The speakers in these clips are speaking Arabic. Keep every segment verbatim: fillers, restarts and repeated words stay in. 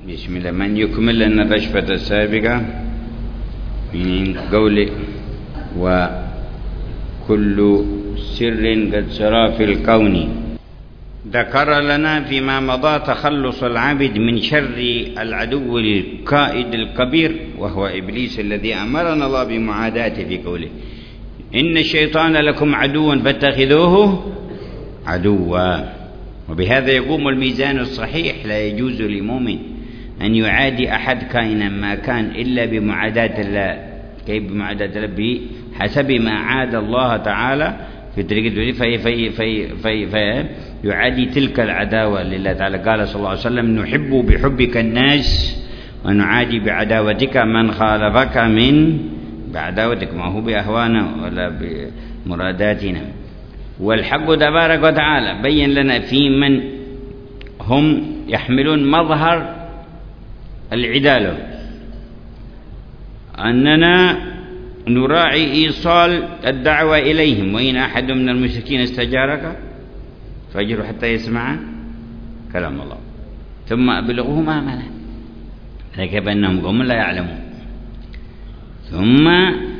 بسم الله. من يكمل لنا الرشفة السابقة من قوله وكل سر قد سرى في الكون. ذكر لنا فيما مضى تخلص العبد من شر العدو الكائد الكبير وهو إبليس الذي أمرنا الله بمعاداته في قوله إن الشيطان لكم عدو فاتخذوه عدوا. وبهذا يقوم الميزان الصحيح. لا يجوز لمؤمن أن يعادي أحد كائنا ما كان إلا بمعاداة الله. كيف بمعاداة الله؟ بحسب ما عاد الله تعالى في طريقة في في في في في يعادي تلك العداوة لله تعالى. قال صلى الله عليه وسلم نحب بحبك الناس ونعادي بعداوتك من خالفك من بعداوتك، ما هو بأهوانا ولا بمراداتنا. والحق تبارك وتعالى بين لنا في من هم يحملون مظهر العدالة أننا نراعي إيصال الدعوة إليهم. وإن أحد من المشركين استجارك فأجره حتى يسمع كلام الله ثم أبلغه مأمنه. ذلك بأنهم قوم لا يعلمون ثم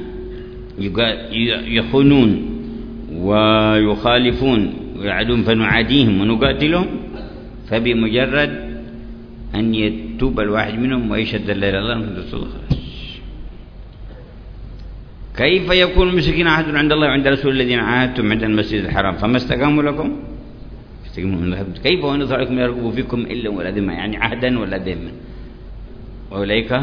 يخونون ويخالفون ويعدون فنعاديهم ونقاتلهم. فبمجرد أن يتوب الواحد منهم ويشهد لا إله إلا الله محمد رسول الله خلاص. كيف يكون المشركين عهد عند الله وعند رسول الذين عاهدتم عند المسجد الحرام فما استقاموا لكم استقيموا من ذهب. كيف ونظر عليكم يرقبوا فيكم إلا ولا ذمة، يعني عهدا ولا ذمة. وأولئك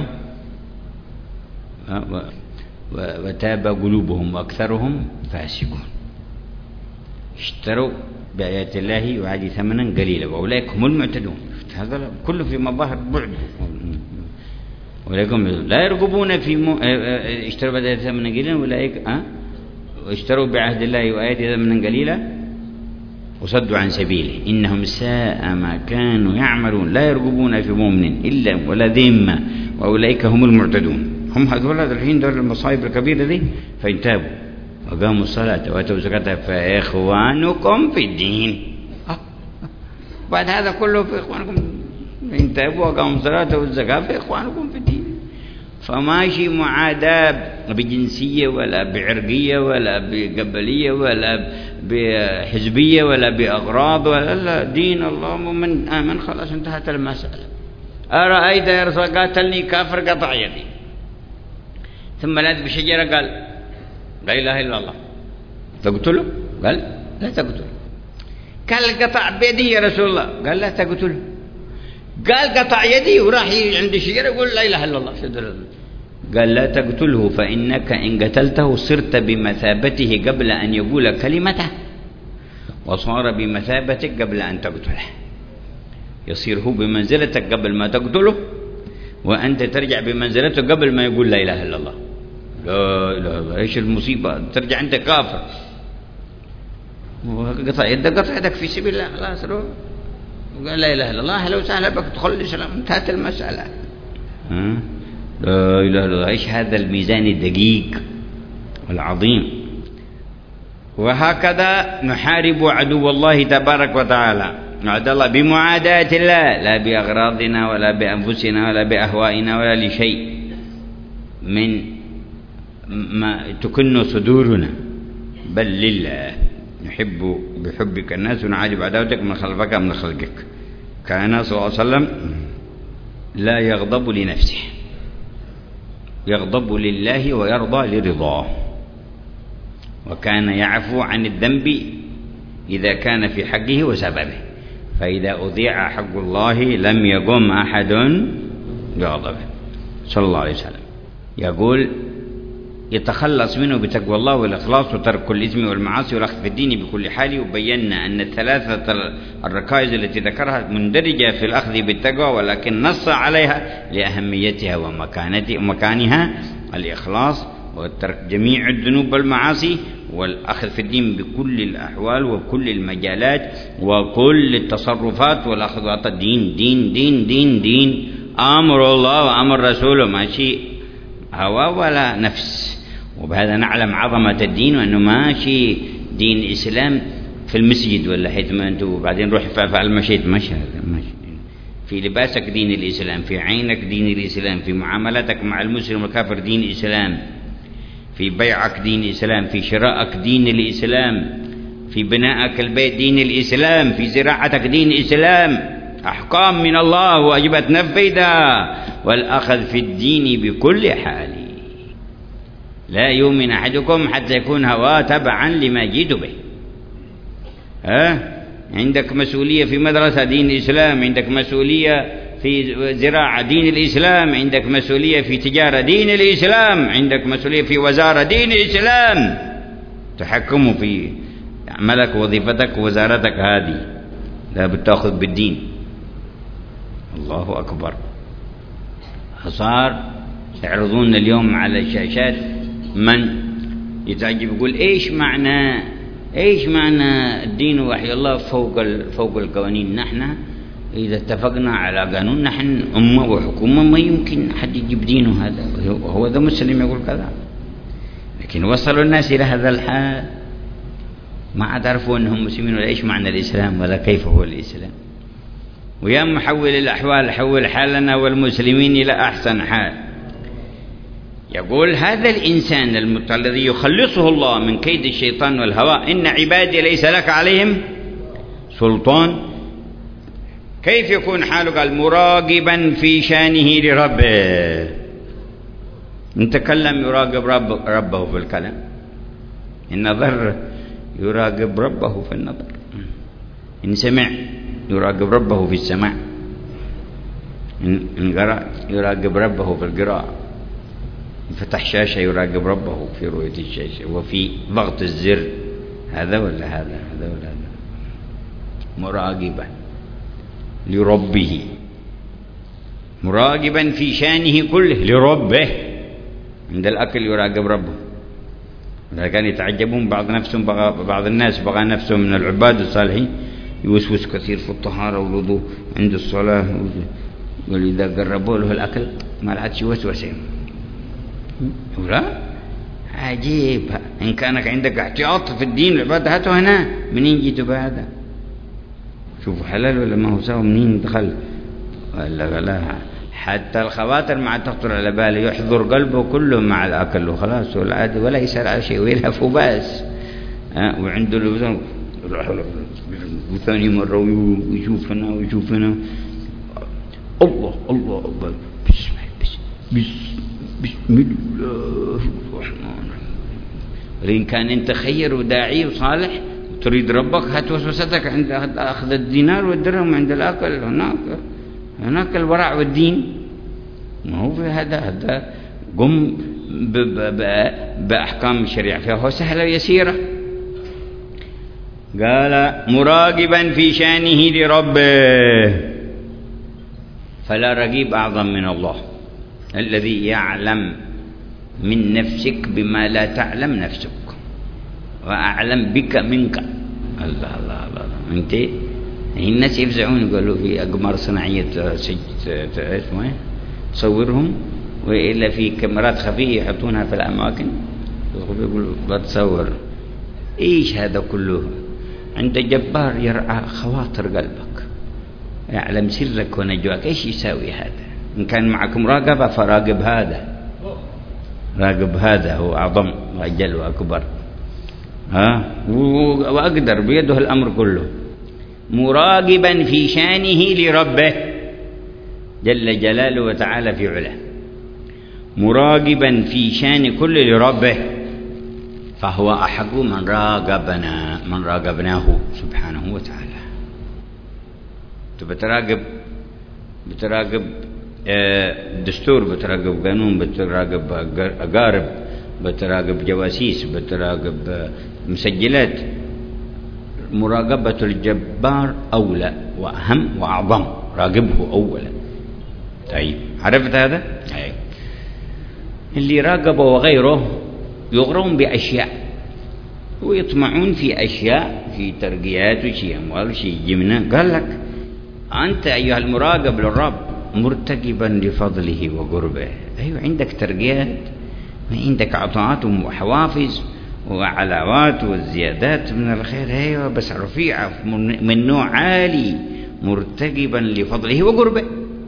وتاب قلوبهم وأكثرهم فاسقون. اشتروا بآيات الله يعادي ثمنا قليلا وأولئك هم المعتدون. هذا كله في مظاهر بعد. أولئكم لا يرقبون في م... اشتروا بآيات ثمنا قليلا أولئك أه؟ اشتروا بعهد الله وآياته ثمنا قليلا وصدوا عن سبيله إنهم ساء ما كانوا يعملون. لا يرقبون في مؤمن إلا ولا ذمة وأولئك هم المعتدون. هم هذول الحين دول المصائب الكبيرة دي. فإن تابوا وقاموا الصلاة وآتوا الزكاة فإخوانكم في الدين. بعد هذا كله في إخوانكم. إن تابوا وقاموا الصلاة والزكاة فإخوانكم في الدين. فماشي معاداة بجنسية ولا بعرقية ولا بقبلية ولا بحزبية ولا بأغراض ولا لا. دين الله من آمن خلاص انتهت المسألة. أرأيت يا رسول قاتلني كافر قطع يدي ثم لاذ بشجرة قال لا إله إلا الله تقتله؟ قال لا تقتله. قال قطع بيدي يا رسول الله قال لا تقتله. قال قطع يدي وراح عند الشجرة يقول لا إله إلا الله قال لا تقتله فإنك إن قتلته صرت بمثابته قبل أن يقول كلمته وصار بمثابتك قبل أن تقتله. يصير هو بمنزلتك قبل ما تقتله وأنت ترجع بمنزلته قبل ما يقول لا إله إلا الله. لا إله إلا الله. إيش المصيبة؟ ترجع أنت كافر. قطع يدك قطع يدك في سبيل الله خلاص روح وقال لا إله إلا الله لو سهل بك تدخل الإسلام انتهت المسألة. ها؟ لا إله إلا الله. إيش هذا الميزان الدقيق والعظيم. وهكذا نحارب عدو الله تبارك وتعالى نعد الله بمعاداة الله لا بأغراضنا ولا بأنفسنا ولا بأهوائنا ولا لشيء من ما تكن صدورنا بل لله. نحب بحبك الناس ونعادي بعداوتك من خلفك من خلقك. كان صلى الله عليه وسلم لا يغضب لنفسه يغضب لله ويرضى لرضاه. وكان يعفو عن الذنب إذا كان في حقه وسببه. فإذا أضيع حق الله لم يقم أحد بغضبه صلى الله عليه وسلم. يقول يتخلص منه بتقوى الله والإخلاص وترك الإثم والمعاصي والأخذ في الدين بكل حال. وبينا أن الثلاثة الركائز التي ذكرها مندرجة في الأخذ بالتقوى ولكن نص عليها لأهميتها ومكانها الإخلاص وترك جميع الذنوب والمعاصي والأخذ في الدين بكل الأحوال وكل المجالات وكل التصرفات والأخذ والعطاء. دين دين دين دين دين أمر الله وأمر رسوله ماشي هوى ولا نفس. وبهذا نعلم عظمة الدين وأنه ماشي دين إسلام في المسجد ولا حيث ما أنتم بعدين روح فعل مشيت ماشي هذا ماشي في لباسك دين الإسلام، في عينك دين الإسلام، في معاملتك مع المسلم والكافر دين الإسلام، في بيعك دين الإسلام، في شرائك دين الإسلام، في بنائك البيت دين الإسلام، في زراعتك دين الإسلام. أحكام من الله واجب تنفذها، والأخذ في الدين بكل حال. لا يؤمن أحدكم حتى يكون هواه تبعا لما جئت به. ها؟ عندك مسؤولية في مدرسة دين الإسلام، عندك مسؤولية في زراعة دين الإسلام، عندك مسؤولية في تجارة دين الإسلام، عندك مسؤولية في وزارة دين الإسلام، تحكموا في عملك ووظيفتك ووزارتك هذه، لا بتأخذ بالدين. الله أكبر. صار يعرضون اليوم على الشاشات من يتعجب يقول إيش معنى إيش معنى الدين ووحي الله فوق فوق القوانين؟ نحن إذا اتفقنا على قانون نحن أمة وحكومة ما يمكن حد يجيب دينه هذا، هو ذا مسلم يقول كذا. لكن وصلوا الناس إلى هذا الحال، ما عاد عرفوا أنهم مسلمين ولا إيش معنى الإسلام ولا كيف هو الإسلام. ويا محول الأحوال حول حالنا والمسلمين إلى أحسن حال. يقول هذا الإنسان الذي يخلصه الله من كيد الشيطان والهوى، إن عبادي ليس لك عليهم سلطان. كيف يكون حالك؟ المراقبا في شانه لربه. إن تكلم يراقب رب ربه في الكلام، إن نظر يراقب ربه في النظر، إن سمع يراقب ربه في السماع، إن قرأ يراقب ربه في القراءة، فتح شاشة يراقب ربه في رؤية الشاشة وفي ضغط الزر. هذا ولا هذا؟ هذا ولا هذا؟ مراقبا لربه، مراقبا في شانه كله لربه. عند الأكل يراقب ربه. كان يتعجبون بعض نفسهم بعض الناس بغى نفسهم من العباد الصالحين يوسوس كثير في الطهارة والوضوء عند الصلاة، ولذا قربوا له الأكل ما لعدش وسوسة. ولا عجيب. إن كانك عندك احتياط في الدين العبادة هاته هنا، منين جيتوا بهذا؟ شوفوا حلال ولا ما هو سوا، منين دخل ولا لا. حتى الخواطر ما تخطر على باله، يحضر قلبه كله مع الأكل وخلاص، والعادي ولا يسأل على شيء ويلهف وبس. أه وعنده الوزن وثاني مرة ويشوفنا ويشوفنا. الله الله الله بسم بسم بسم الله الرحمن الرحيم. إن كان أنت خير وداعي وصالح تريد ربك، هات وسوستك عند أخذ الدينار والدرهم عند الأكل. هناك هناك الورع والدين، ما هو في هذا. هذا قم بأحكام الشريعة فيها سهلة يسيرة. قال مراقبا في شانه لربه، فلا رقيب أعظم من الله الذي يعلم من نفسك بما لا تعلم نفسك، وأعلم بك منك. الله الله الله. أنت الناس يفزعون يقولوا في أقمار صناعية اسمه تصورهم، وإلا في كاميرات خفية يحطونها في الأماكن، يقولوا بتصور. إيش هذا كله؟ عند جبار يرعى خواطر قلبك، يعلم سرك ونجواك. إيش يساوي هذا؟ إن كان معك مراقبة فراقب هذا، راقب هذا هو أعظم وأجل وأكبر. ها وأقدر بيده الأمر كله. مراقبا في شانه لربه جل جلاله وتعالى في علاه، مراقبا في شان كل لربه، فهو أحق من راقبنا من راقبناه سبحانه وتعالى. بتراقب بتراقب دستور، بتراقب قانون، بتراقب أقارب، بتراقب جواسيس، بتراقب مسجلات. مراقبة الجبار أولى وأهم وأعظم، راقبه أولا. طيب عرفت هذا؟ أي. اللي راقبه وغيره يغرون بأشياء ويطمعون في أشياء، في ترقيات وشي أموال وشي جمنة. قال لك أنت أيها المراقب للرب مرتقبا لفضله وقربه. أيوة عندك ترقيات، عندك عطاءات وحوافز وعلاوات والزيادات من الخير، أيوة بس رفيعة من نوع عالي مرتقبا لفضله وقربه.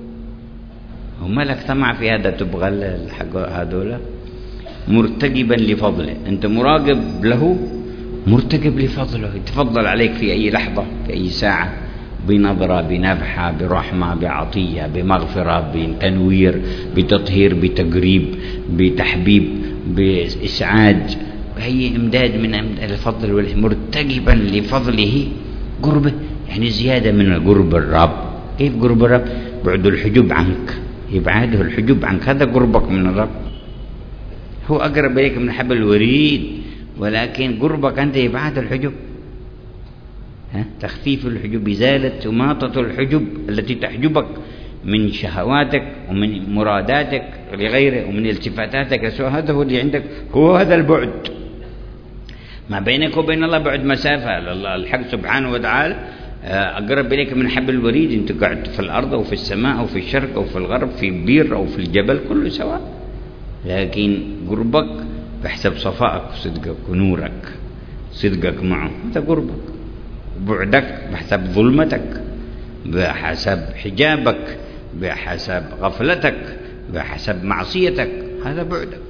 وما لك طمع في هذا تبغى الحق هذولا؟ مرتقبا لفضله، أنت مراقب له، مرتقب لفضله، يتفضل عليك في أي لحظة، في أي ساعة، بنظرة، بنفحة، برحمة، بعطية، بمغفرة، بتنوير، بتطهير، بتقريب، بتحبيب، بإسعاد، هي إمداد من الفضل والله. مرتقبا لفضله قربه، يعني زيادة من قرب الرب. كيف قرب الرب؟ بعد الحجب عنك، يبعده الحجب عنك، هذا قربك من الرب. هو أقرب إليك من حبل الوريد، ولكن قربك أنت يبعد الحجب. ها؟ تخفيف الحجب، إزالة وماطة الحجب التي تحجبك من شهواتك ومن مراداتك لغيره ومن التفاتاتك، هذا هو اللي عندك، هو هذا البعد ما بينك وبين الله، بعد مسافة. الله الحق سبحانه وتعالى أقرب إليك من حبل الوريد. أنت قاعد في الأرض أو في السماء أو في الشرق أو في الغرب، في البير أو في الجبل، كله سواء، لكن قربك بحسب صفائك وصدقك ونورك، صدقك معه، هذا قربك. بعدك بحسب ظلمتك، بحسب حجابك، بحسب غفلتك، بحسب معصيتك، هذا بعدك.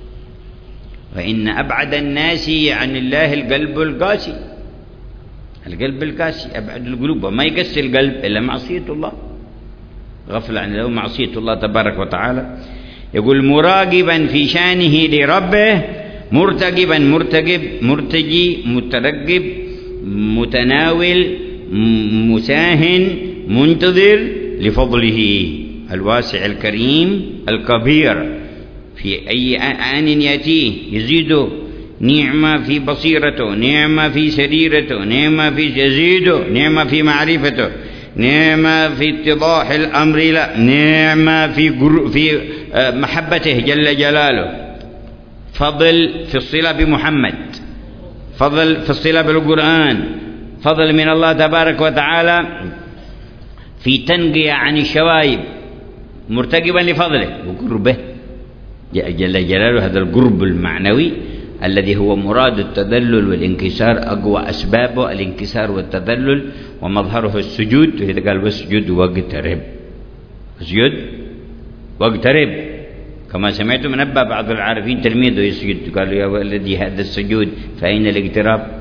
وإن أبعد الناس عن الله القلب القاسي. القلب القاسي أبعد القلوب، وما يقسي القلب إلا معصية الله، غفل عن الله معصية الله تبارك وتعالى. يقول مراقبا في شانه لربه، مرتقبا، مرتقب، مرتجي، مترقب، متناول، مساهن، منتظر لفضله الواسع الكريم الكبير. في أي آن يأتيه يزيده نعمة في بصيرته، نعمة في سريرته، نعمة في يزيده، نعمة في معرفته، نعمة في اتضاح الأمر له، نعمة في في محبته جل جلاله، فضل في الصلة بمحمد، فضل في الصلة بالقرآن، فضل من الله تبارك وتعالى في تنقية عن الشوائب، مرتقبا لفضله وقربه جل جلاله. هذا القرب المعنوي الذي هو مراد التذلل والانكسار، أقوى أسبابه الانكسار والتذلل، ومظهره السجود. وإذا قال واسجد واقترب، اسجد واقترب، كما سمعت من أبا بعض العارفين تلميذه يسجد، قالوا يا ولدي هذا السجود فأين الاقتراب؟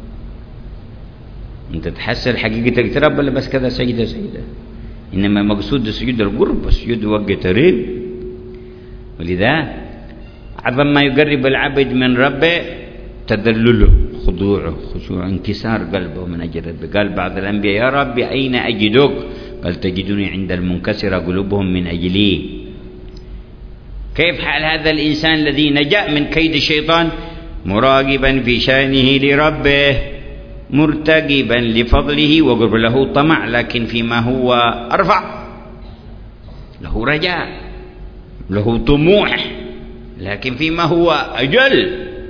أنت تحسن حقيقة الاقتراب ولا بس كذا سجدة سجدة؟ إنما مقصود السجود القرب، اسجد واقترب. ولذا أعظم ما يقرب العبد من ربه تذلله، خضوعه، خشوع، انكسار قلبه من أجل ربه. قال بعض الأنبياء يا ربي أين أجدك؟ قال تجدني عند المنكسرة قلوبهم من أجلي. كيف حال هذا الإنسان الذي نجا من كيد الشيطان؟ مراقبا في شانه لربه، مرتقبا لفضله وقرب، له طمع لكن فيما هو أرفع، له رجاء، له طموح لكن فيما هو أجل،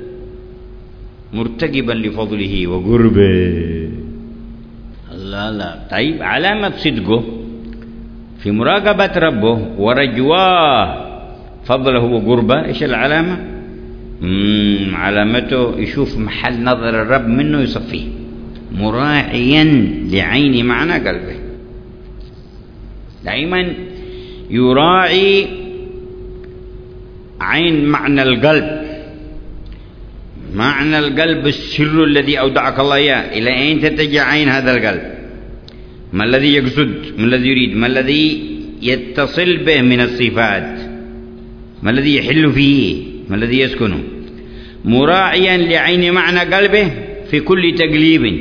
مرتقبا لفضله وقربه. لا لا طيب، علامة صدقه في مراقبة ربه ورجواه فضله وقربه، إيش العلامة؟ مم علامته يشوف محل نظر الرب منه يصفيه، مراعيا لعين معنى قلبه. دائما يراعي عين معنى القلب، معنى القلب السر الذي أودعك الله إياه، إلى أين تتجه عين هذا القلب؟ ما الذي يقصد؟ ما الذي يريد؟ ما الذي يتصل به من الصفات؟ ما الذي يحل فيه؟ ما الذي يسكنه؟ مراعيا لعين معنى قلبه في كل تقليب،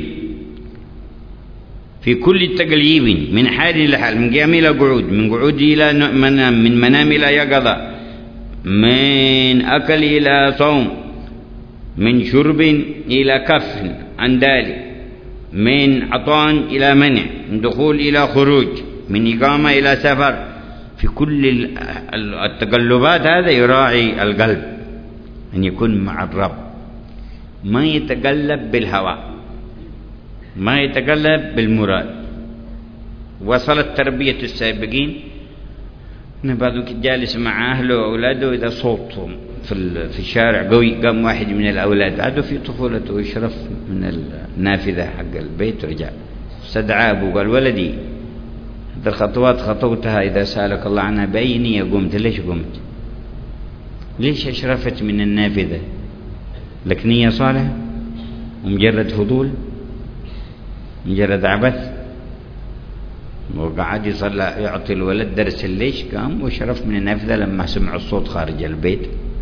في كل تقليب، من حال لحال، من قيام إلى قعود، من قعود إلى منام، من منام إلى يقظة، من أكل إلى صوم، من شرب إلى كف عن ذلك، من عطاء إلى منع، من دخول إلى خروج، من إقامة إلى سفر. في كل التقلبات هذا يراعي القلب أن يكون مع الرب، ما يتقلب بالهوى، ما يتقلب بالمراد. وصلت تربية السابقين أن بعضهم جالس مع أهله وأولاده، إذا صوتهم في في الشارع قوي قام واحد من الأولاد عادوا في طفولته ويشرف من النافذة حق البيت، رجع استدعى أبوه قال ولدي هذه الخطوات خطوتها إذا سألك الله عنها بأي نية قمت. ليش قمت؟ ليش أشرفت من النافذة؟ لك نية صالحة ومجرد فضول، مجرد عبث؟ وقعد يصلى يعطي الولد درس الليش، قام وشرف من النافذة لما سمع الصوت خارج البيت.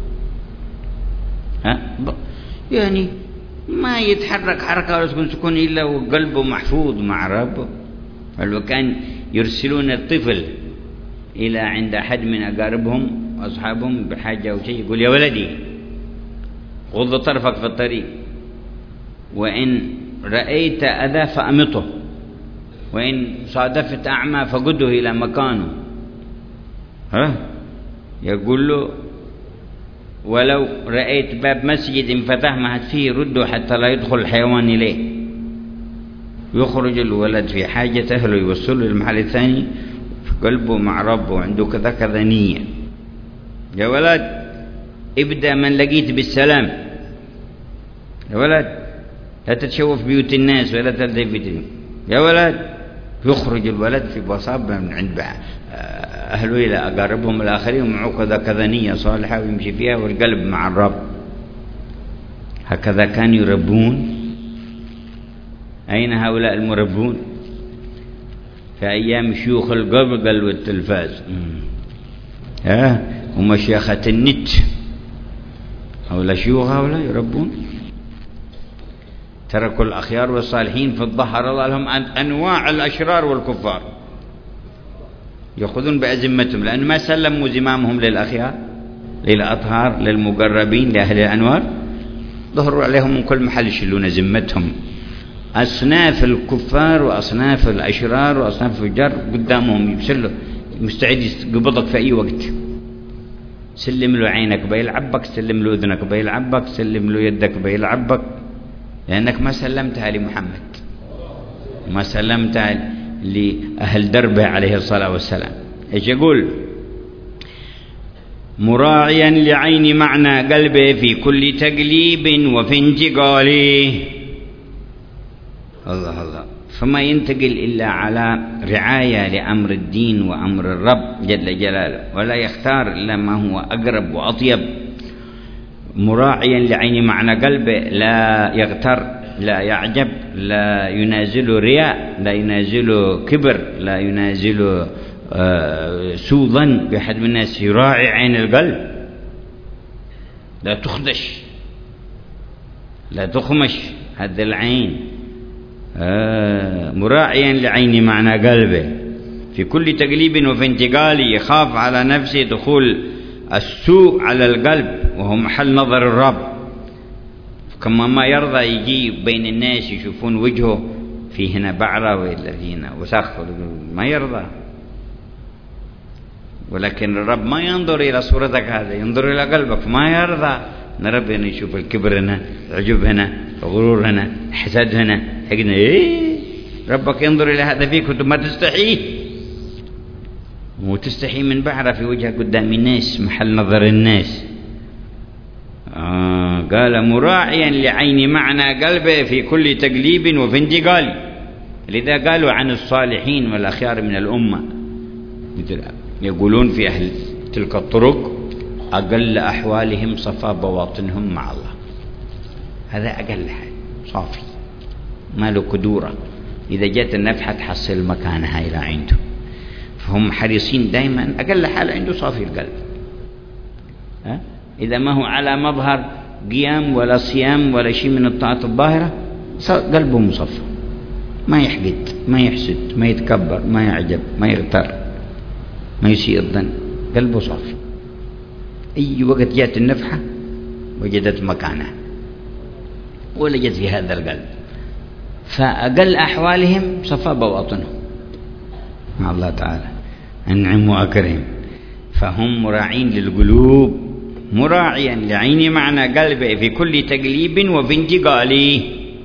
ها يعني ما يتحرك حركة ولا سكون سكون إلا وقلبه محفوظ مع ربه. ولو كان يرسلون الطفل إلى عند أحد من أقاربهم وأصحابهم بحاجة أو شيء، يقول يا ولدي غض طرفك في الطريق، وإن رأيت أذى فأمطه، وإن صادفت أعمى فقده إلى مكانه. ها يقول له ولو رأيت باب مسجد انفتح ما فيه رده حتى لا يدخل الحيوان إليه. يخرج الولد في حاجة أهله يوصله للمحل الثاني في قلبه مع ربه، عنده كذا كذا نية. يا ولد ابدأ من لقيت بالسلام، يا ولد لا تتشوف بيوت الناس ولا تلتفت، يا ولد. يخرج الولد في بساطة من عند أهله إلى أقاربهم الآخرين ومعه كذا كذا نية صالحة ويمشي فيها والقلب مع الرب. هكذا كانوا يربون. أين هؤلاء المربون؟ في أيام شيوخ القبقل والتلفاز ها ومشيخة النت، هؤلاء شيوخ هؤلاء يربون. تركوا الأخيار والصالحين فظهر الله لهم أنواع الأشرار والكفار، يأخذون بأزمتهم لأن ما سلموا زمامهم للأخيار للأطهار للمقربين لأهل الأنوار، ظهروا عليهم من كل محل يشلون زمتهم. أصناف الكفار وأصناف الأشرار وأصناف الفجار قدامهم يبسلوا، مستعد يقبضك في أي وقت. سلم له عينك بيلعبك، سلم له أذنك بيلعبك، سلم له يدك بيلعبك، لأنك ما سلمتها لمحمد، ما سلمتها لأهل دربه عليه الصلاة والسلام. إيش يقول؟ مراعيا لعين معنى قلبه في كل تقليب وفي انتقاله. الله الله. فما ينتقل إلا على رعاية لأمر الدين وأمر الرب جل جلاله، ولا يختار إلا ما هو أقرب وأطيب. مراعيا لعين معنى قلبه، لا يغتر، لا يعجب، لا ينازل رياء، لا ينازل كبر، لا ينازل آه سوء ظن بأحد من الناس. يراعي عين القلب، لا تخدش، لا تخمش هذه العين. آه مراعيا لعين معنى قلبه في كل تقليب وفي انتقال، يخاف على نفسه دخول السوء على القلب وهو محل نظر الرب. كما ما يرضى يجي بين الناس يشوفون وجهه في هنا بعرة والذين وسخ، ما يرضى. ولكن الرب ما ينظر إلى صورتك هذا، ينظر إلى قلبك، ما يرضى أن ربنا يشوف الكبر هنا، العجب هنا، الغرور هنا، الحسد هنا، حقنا إيه. ربك ينظر إلى هذا فيك وأنت ما تستحيه، وتستحي من بعرة في وجهك قدام الناس محل نظر الناس. آه قال مراعيا لعين معنى قلبه في كل تقليب وفي انتقال. لذا قالوا عن الصالحين والأخيار من الأمة، يقولون في أهل تلك الطرق أقل أحوالهم صفى بواطنهم مع الله. هذا أقل حال، صافي، ما له كدورة. إذا جاءت النفحة تحصل مكانها إلى عنده. فهم حريصين دائما أقل حال عنده صافي القلب. ها؟ إذا ما هو على مظهر قيام ولا صيام ولا شيء من الطاعات الظاهرة، قلبه مصفى، ما يحقد، ما يحسد، ما يتكبر، ما يعجب، ما يغتر، ما يسيء الظن، قلبه صافي. أي وقت جاءت النفحة وجدت مكانها ولجت في هذا القلب. فأقل أحوالهم صفى بواطنهم مع الله تعالى، أنعم وأكرم. فهم مراعين للقلوب، مراعيا لعين معنى قلبه في كل تقليب وفي انتقاله.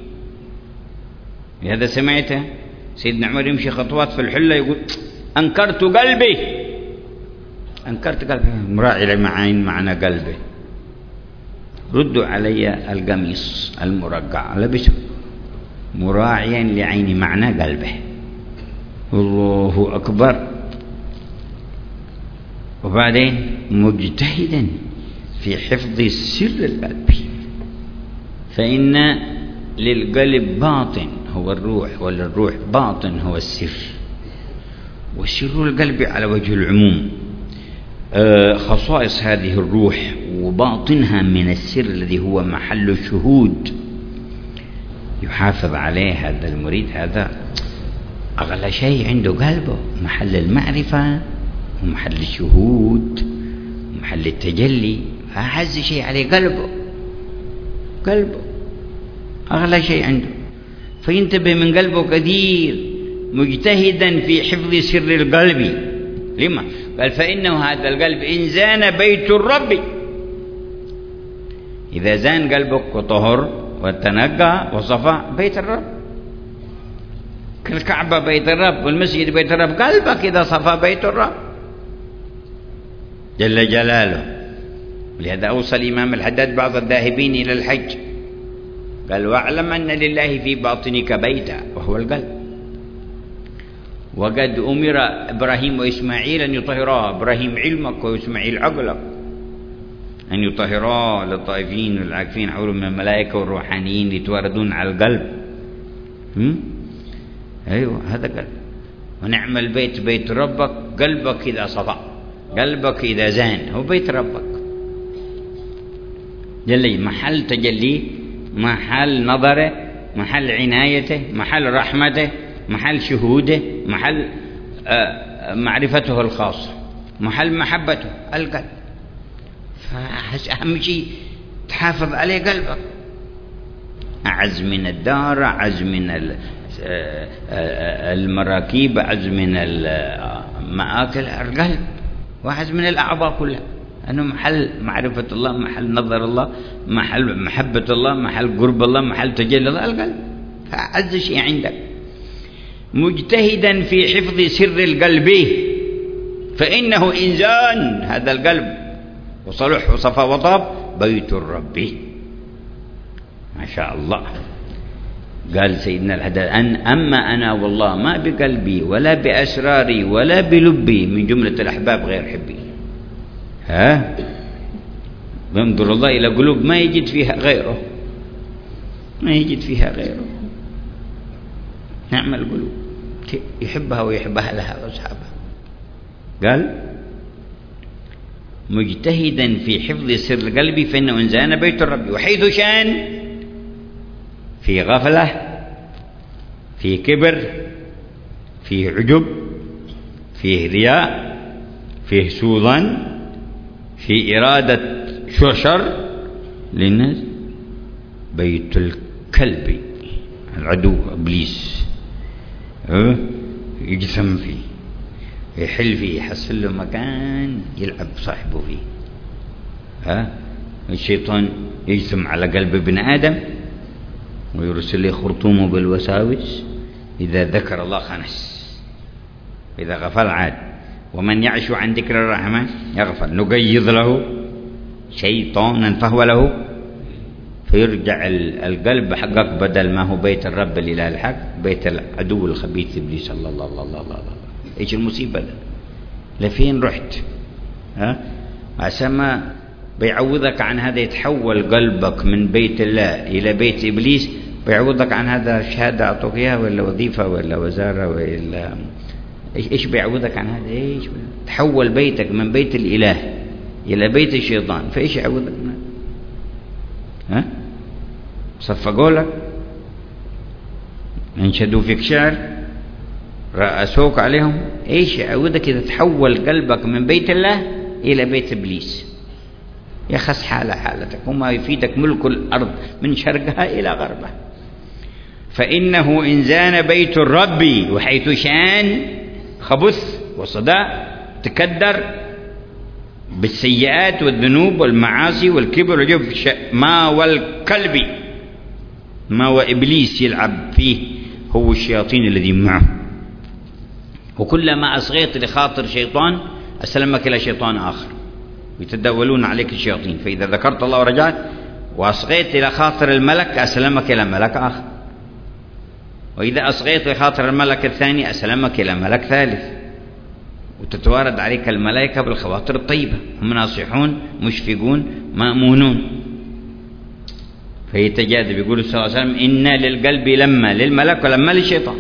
لهذا سمعته سيدنا عمر يمشي خطوات في الحلة يقول أنكرت قلبي، أنكرت قلبي. مراعي لعين معنى قلبه. ردوا علي القميص المرقع لبسه، مراعيا لعين معنى قلبه. الله أكبر. وبعدين مجتهدا في حفظ سر القلب، فإن للقلب باطن هو الروح، وللروح باطن هو السر، وسر القلب على وجه العموم خصائص هذه الروح وباطنها من السر الذي هو محل الشهود يحافظ عليه هذا المريد. هذا أغلى شيء عنده قلبه، محل المعرفة ومحل الشهود ومحل التجلي، أعز شيء عليه قلبه، قلبه أغلى شيء عنده، فينتبه من قلبه كثير، مجتهدا في حفظ سر القلب. لما؟ قال فإنه هذا القلب إن زان بيت الرب، إذا زان قلبك وطهر وتنقى وصفى بيت الرب، كالكعبة بيت الرب والمسجد بيت الرب، قلبك إذا صفى بيت الرب جل جلاله. ولهذا أوصى الإمام الحداد بعض الذاهبين إلى الحج قال واعلم أن لله في باطنك بيتا وهو القلب، وقد أمر إبراهيم وإسماعيل أن يطهرا، إبراهيم علمك وإسماعيل عقلك، أن يطهرا للطائفين والعاكفين حول من الملائكة والروحانيين لتواردون على القلب. هم؟ أيوة هذا قلب. ونعم البيت بيت ربك، قلبك إذا صفى، قلبك إذا زان، هو بيت ربك جلي، محل تجلي، محل نظره، محل عنايته، محل رحمته، محل شهوده، محل معرفته الخاصة، محل محبته القلب. فأهم شيء تحافظ عليه قلبك، أعز من الدار، أعز من المراكيب، أعز من المآكل القلب، وأعز من الأعضاء كلها، أنه محل معرفة الله، محل نظر الله، محل محبة الله، محل قرب الله، محل تجلي الله القلب. فأعز شيء عندك، مجتهدا في حفظ سر القلب، فإنه إن زان هذا القلب وصلح وصفى وطاب بيت الرب. ما شاء الله. قال سيدنا الحداد أن أما أنا والله ما بقلبي ولا بأسراري ولا بلبي من جملة الأحباب غير حبي. ها ينظر الله إلى قلوب ما يجد فيها غيره، ما يجد فيها غيره. نعم القلوب يحبها ويحبها لها وأصحابها. قال مجتهدا في حفظ سر القلب فإنه إن زان بيت الرب، وحيث شان في غفلة، في كبر، في عجب، فيه رياء، فيه سوء ظن، في إرادة شر للناس، بيت الكلب العدو إبليس يجثم فيه، يحل فيه، يحصل له مكان يلعب صاحبه فيه. ها الشيطان يجثم على قلب ابن آدم ويرسل له خرطومه بالوساوس، إذا ذكر الله خنس، إذا غفل عاد. ومن يعش عن ذكر الرحمن يغفل، نقيض له شيطانا فهو له، فيرجع القلب حقك بدل ما هو بيت الرب الإله الحق بيت العدو الخبيث إبليس. الله الله الله الله الله. إيش المصيبة ده؟ لفين رحت؟ ها عشان ما بيعوضك عن هذا، يتحول قلبك من بيت الله إلى بيت إبليس، بيعوضك عن هذا شهادة أعطوك إياها ولا وظيفة ولا وزارة ولا إيش إيش بيعوضك عن هذا؟ إيش تحول بيتك من بيت الإله إلى بيت الشيطان، فإيش يعوضك من هذا؟ ها صفقوا لك، انشدوا فيك شعر، رأسوك عليهم، إيش يعوضك إذا تحول قلبك من بيت الله إلى بيت إبليس؟ يخص حالة حالتك، وما يفيدك ملك الأرض من شرقها إلى غربها. فإنه إن زان بيت الرب، وحيث شان خبث وصداء تكدر بالسيئات والذنوب والمعاصي والكبر والجب، ما والكلب، ما وإبليس يلعب فيه هو الشياطين الذي معه. وكلما أصغيت لخاطر شيطان أسلمك إلى شيطان آخر، يتداولون عليك الشياطين. فإذا ذكرت الله ورجعت وأصغيت إلى خاطر الملك أسلمك إلى ملك آخر، وإذا أصغيت خاطر الملك الثاني أسلمك إلى ملك ثالث، وتتوارد عليك الملائكة بالخواطر الطيبة، هم ناصحون مشفقون مأمونون. فيتجاذب. يقول صلى الله عليه وسلم إن للقلب لما للملك ولما للشيطان.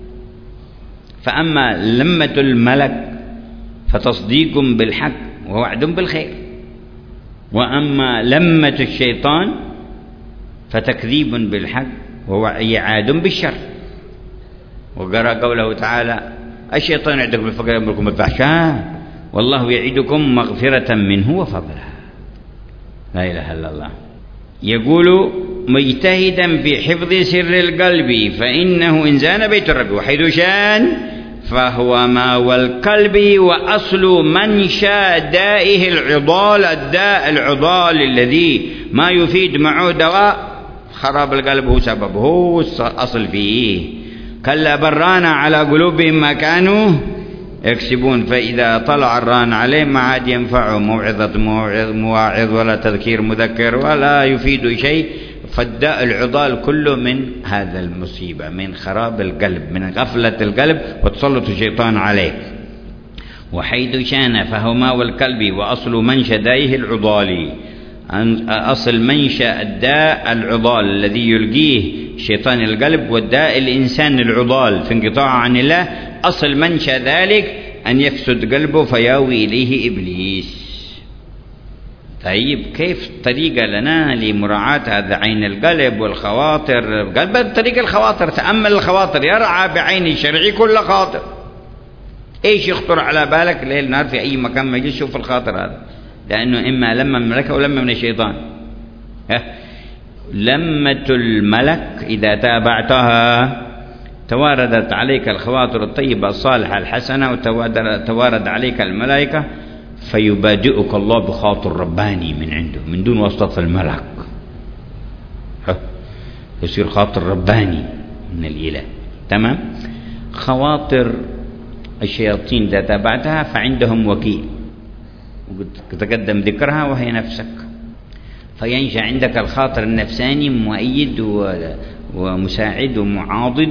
فأما لمة الملك فتصديق بالحق ووعد بالخير، وأما لمة الشيطان فتكذيب بالحق وإعاد بالشر. وقرأ قوله تعالى الشيطان يعدكم بالفقر ويأمركم بالفحشاء والله يعدكم مغفرة منه وفضلا. لا إله إلا الله. يقول مجتهدا في حفظ سر القلب فإنه إن زان بيت الرب وحيث شان فهو ماوى القلب وأصل منشأ دائه العضال. الداء العضال الذي ما يفيد معه دواء، خراب القلب هو سببه، هو أصل فيه. كلا بران على قلوبهم ما كانوا يكسبون. فإذا طلع الران عليه ما عاد ينفعه موعظة مواعظ ولا تذكير مذكر ولا يفيد شيء. فالداء العضال كله من هذا المصيبة، من خراب القلب، من غفلة القلب وتسلط الشيطان عليه. وحيث شان فهو ماوى القلب وأصل منشأ دائه العضال. أصل منشأ الداء العضال الذي يلقيه شيطان القلب، والداء الإنسان العضال في انقطاع عن الله. أصل منشأ ذلك أن يفسد قلبه فياوي إليه إبليس. طيب كيف طريقة لنا لمراعاة هذا عين القلب والخواطر؟ قلب طريق الخواطر، تأمل الخواطر، يرعى بعين الشرعي كل خاطر. ايش يخطر على بالك ليل نهار في أي مكان ما يجي شوف الخاطر هذا، لأنه إما لما من الملك أو لما من الشيطان. لمة الملك إذا تابعتها تواردت عليك الخواطر الطيبة الصالحة الحسنة، وتوارد عليك الملائكة فيبادئك الله بخاطر رباني من عنده من دون واسطة الملك. يصير خاطر رباني من الإله. تمام. خواطر الشياطين إذا تابعتها فعندهم وكيل، تقدم ذكرها وهي نفسك، فينشأ عندك الخاطر النفساني مؤيد ومساعد ومعاضد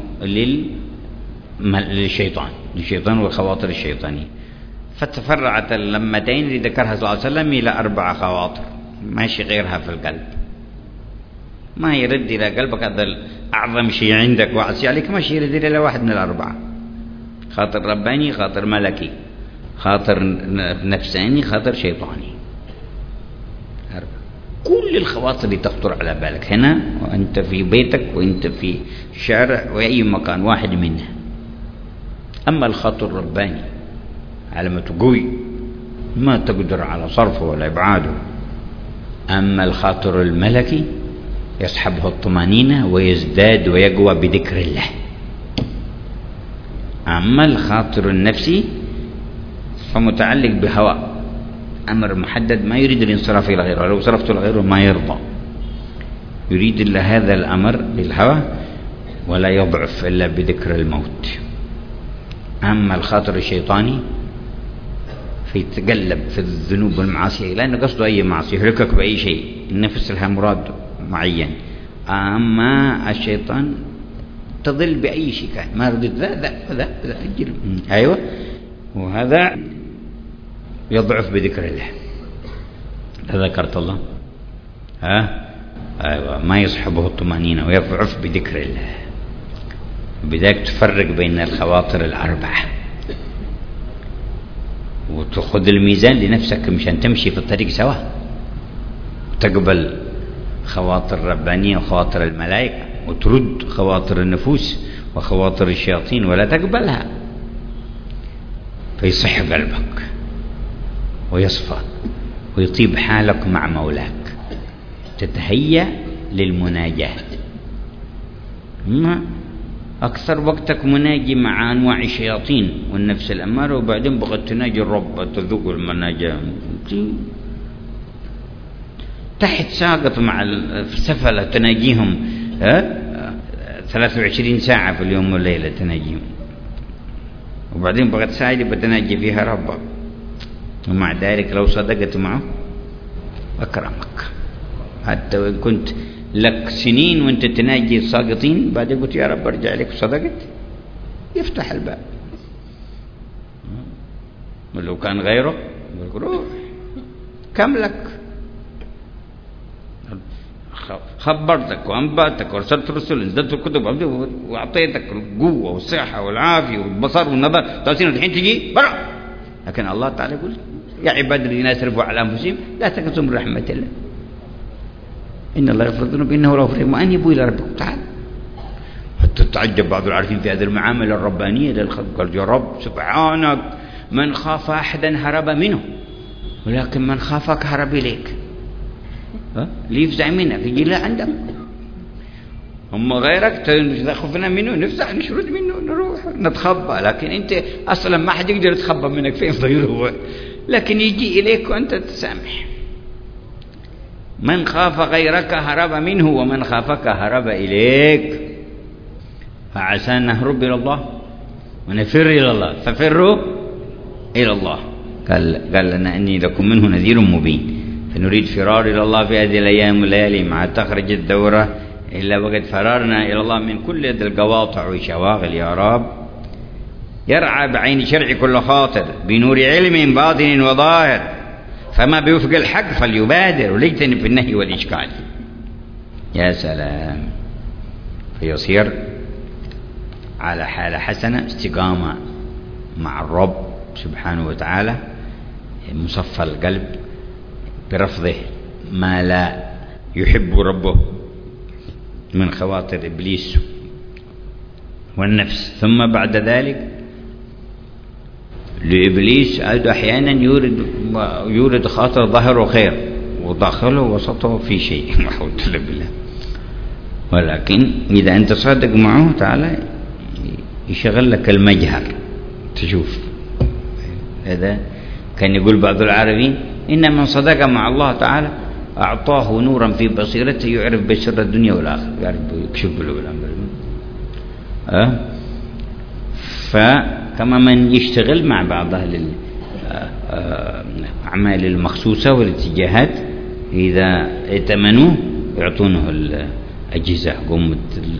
للشيطان للشيطان والخواطر الشيطانية. فتفرعت اللمتين اللي ذكرها صلى الله عليه وسلم إلى أربع خواطر، ماشي غيرها في القلب. ما يرد إلى قلبك هذا أعظم شيء عندك وعسي عليك، ماشي يرد إلى واحد من الأربعة: خاطر رباني، خاطر ملكي، خاطر نفساني، خاطر شيطاني. كل الخواطر اللي تخطر على بالك هنا وأنت في بيتك وأنت في الشارع وأي مكان، واحد منها. أما الخاطر الرباني على ما تقوي ما تقدر على صرفه ولا إبعاده. أما الخاطر الملكي يصحبه الطمأنينة ويزداد ويقوى بذكر الله. أما الخاطر النفسي فمتعلق بهواء، أمر محدد ما يريد الانصراف إلى غيره، لو صرفت إلى غيره ما يرضى، يريد إلا هذا الأمر للهوى ولا يضعف إلا بذكر الموت. أما الخاطر الشيطاني فيتقلب في الذنوب والمعاصي، لأنه قصده أي معصية، يهلكك بأي شيء، النفس لها مراد معين. أما الشيطان تضل بأي شيء كان، ما ردت ذا ذا ذا ذا أجل. أيوة. وهذا يضعف بذكر الله. تذكرت الله ها؟ أيوة. ما يصحبه الطمأنينة ويضعف بذكر الله. بذلك تفرق بين الخواطر الأربعة وتأخذ الميزان لنفسك مشان تمشي في الطريق سوا، تقبل خواطر ربانية وخواطر الملائكة وترد خواطر النفوس وخواطر الشياطين ولا تقبلها، فيصح قلبك ويصفى ويطيب حالك مع مولاك، تتهيأ للمناجاة. ما أكثر وقتك مناجي مع أنواع الشياطين والنفس الأمارة، وبعدين بغت تناجي الرب تذوق المناجاة، تحت ساقط مع السفلة تناجيهم ثلاثة وعشرين ساعة في اليوم والليلة تناجيهم، وبعدين بغت ساعة بتناجي فيها ربك، ومع ذلك لو صدقت معه أكرمك حتى وإن كنت لك سنين وانت تناجي الساقطين، بعدين قلت يا رب ارجع لك وصدقت، يفتح الباب. ولو كان غيره يقول روح كم لك، خبرتك وأنبأتك وارسلت رسل، نزلت الكتب وأعطيتك القوة والصحة والعافية والبصر والنظر، تأثير الحين تجي برا. لكن الله تعالى يقول يا عباد الذين اسرفوا على أنفسهم لا تقنطوا من رحمة الله إن الله يغفر الذنوب إنه غفور رحيم وأنيبوا إلى ربكم. تعال. حتى تتعجب بعض العارفين في هذه المعاملة الربانية للخلق، قال يا رب سبحانك من خاف أحدا هرب منه، ولكن من خافك هرب إليك. اللي يفزع منك يجي لا عندك، هم غيرك إذا خفنا منه نفزع نشرد منه نروح نتخبى، لكن أنت أصلا ما حد يقدر يتخبى منك فين ضيره، لكن يجي إليك وأنت تسامح. من خاف غيرك هرب منه ومن خافك هرب إليك. فعسى أن نهرب إلى الله ونفر إلى الله، ففروا إلى الله. قال, قال لنا إني لكم منه نذير مبين. فنريد فرار إلى الله في هذه الأيام والليالي مع تخرج الدورة، إلا وقد فررنا إلى الله من كل هذه القواطع والشواغل. يا رب يرعى بعين شرع كل خاطر بنور علم باطن وظاهر، فما بيوفق الحق فليبادر وليجتنب في النهي والإشكال. يا سلام. فيصير على حالة حسنة، استقامة مع الرب سبحانه وتعالى، مصفى القلب برفضه ما لا يحب ربه من خواطر إبليس والنفس. ثم بعد ذلك لإبليس أحيانا يورد يورد خاطر ظاهره خير وداخله وسطه في شيء ما حول بالله، ولكن إذا أنت صادق معه تعالى يشغل لك المجهر تشوف. هذا كان يقول بعض العارفين إن من صدق مع الله تعالى أعطاه نورا في بصيرته يعرف بسر الدنيا والآخرة، يعرف يكشف له بالأمر. أه؟ فكما من يشتغل مع بعض أهل الأعمال المخصوصة والاتجاهات إذا ائتمنوه يعطونه الأجهزة قوم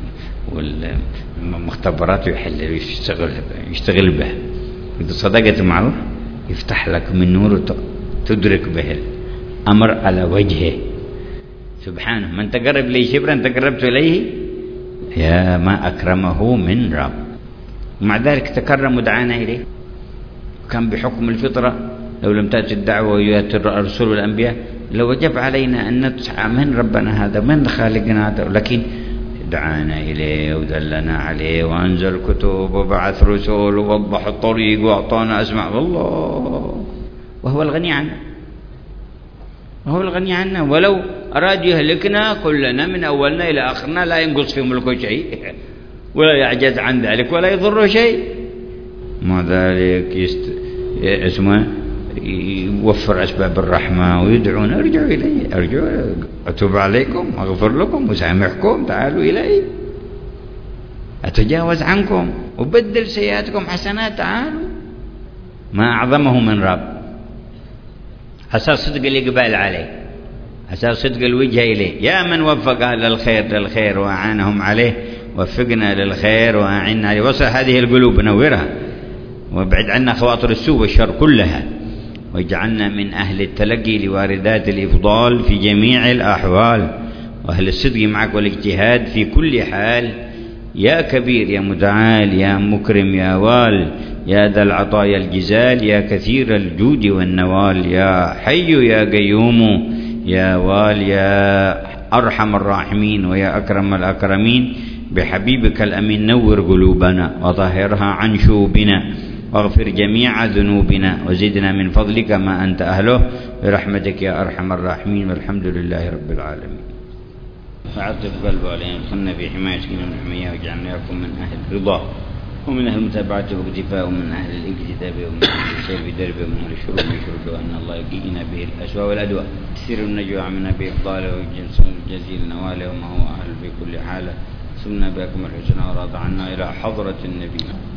والمختبرات ويحل يشتغل يشتغل به. إذا صدقت معه يفتح لك من نور تدرك به الأمر على وجهه سبحانه. من تقرب لي شبرا تقربت إليه، يا ما أكرمه من رب. ومع ذلك تكرم ودعانا إليه. كان بحكم الفطرة لو لم تأتي الدعوة ويأتي الرسول والأنبياء لو وجب علينا أن نسعى من ربنا هذا من خالقنا هذا، لكن دعانا إليه ودلنا عليه وأنزل كتب وبعث رسول ووضح الطريق وأعطانا أسماء الله، وهو الغني عنا، وهو الغني عنا. ولو أراد يهلكنا كلنا من أولنا إلى آخرنا لا ينقص في ملكه شيء ولا يعجز عن ذلك ولا يضره شيء. مع ذلك يست... اسمه يوفر أسباب الرحمة ويدعون ارجعوا إلي، ارجعوا أتوب عليكم أغفر لكم وسامحكم، تعالوا إلي أتجاوز عنكم وبدل سيئاتكم حسنات، تعالوا. ما أعظمه من رب. أساس صدق الإقبال عليه، أساس صدق الوجه إليه. يا من وفق أهل الخير للخير وأعانهم عليه، وفقنا للخير وأعنا عليه. وصل هذه القلوب نورها وابعد عنا خواطر السوء والشر كلها، واجعلنا من أهل التلقي لواردات الإفضال في جميع الأحوال، وأهل الصدق معك والاجتهاد في كل حال. يا كبير يا متعال يا مكرم يا وال، يا ذا العطايا الجزال، يا كثير الجود والنوال، يا حي يا قيوم يا وال، يا أرحم الراحمين ويا أكرم الأكرمين. بحبيبك الأمين نور قلوبنا وطهرها عن شوبنا، واغفر جميع ذنوبنا وزدنا من فضلك ما أنت أهله برحمتك يا أرحم الراحمين. والحمد لله رب العالمين. فعطف قلبه علينا ادخلنا في حمايتك من حماياه، واجعلنا يكون من أهل رضاه ومن أهل متابعته واكتفاء، ومن أهل الاجتذاب ومن أهل السير في دربه ومن أهل الشرب وشربه، وأن الله يقينا به الأسوأ والأدواء. سر النجوى عمنا بإفضاله وجزيل نواله، وما هو أهل في كل حالة. سمنا بكم الحسنى وراض عنا إلى حضرة النبي.